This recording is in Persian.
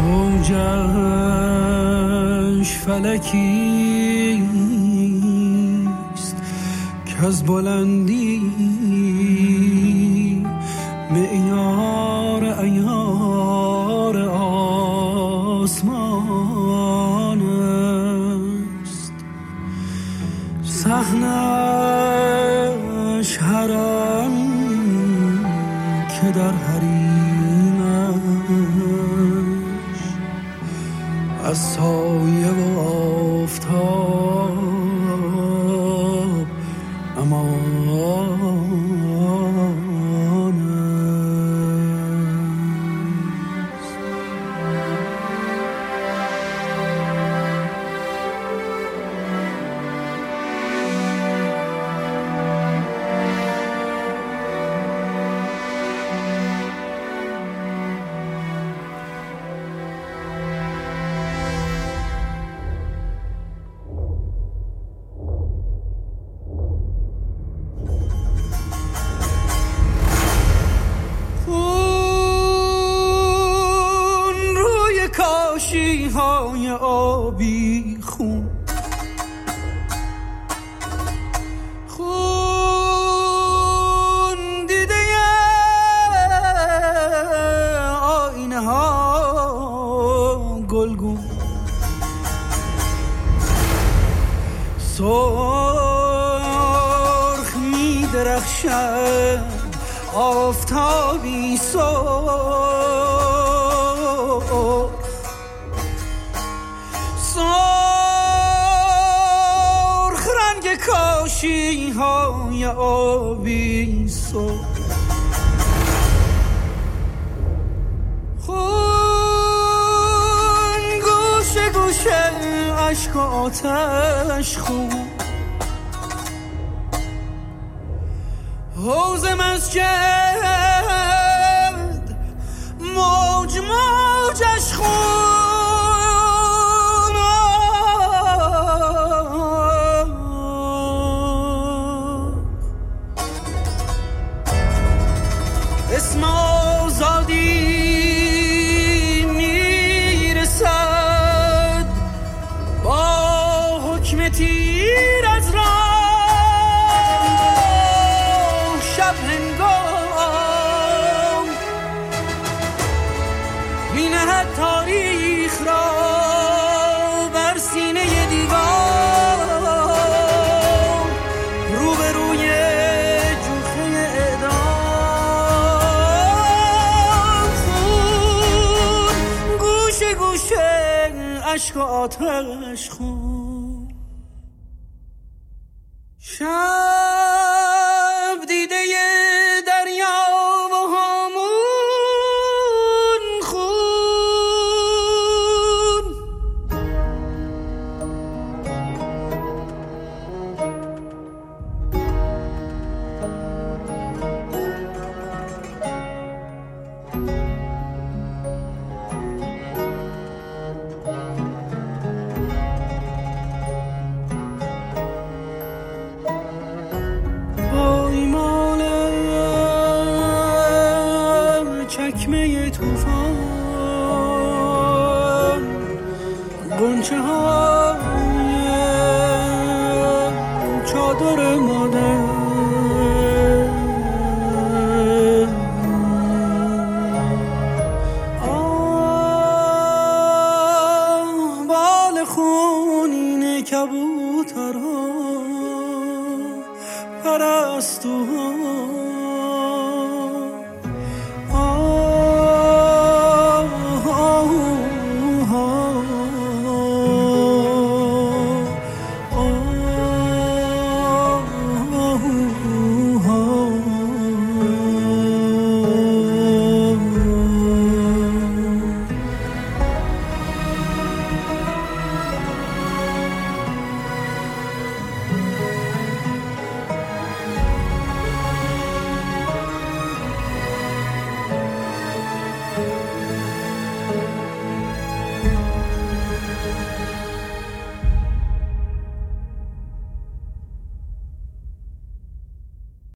موجش فلکیست که از بلندی معیار عیار آسمان است. صحنش حرم که در حریمش از سایه و آفتاب امان های آبی خون دیده آینه ها گلگون سرخ می درخشد آفتابی سرخ رنگ کاشی های آبی خون گوشه گوشه عشق و آتش خون حوض مسجد موج موجش خون اسم آزادی میرسد با حکم تیر از راه شب هنگام مینهد تاریخ را بر سینه دیوار روبروی جوخه اعدام خون گوشه گوشه عشق و آتش خون شب دیده دریا و هامون خون چکمه توفان گنچه های چادر مادر بال خونین کبوترها پرستوها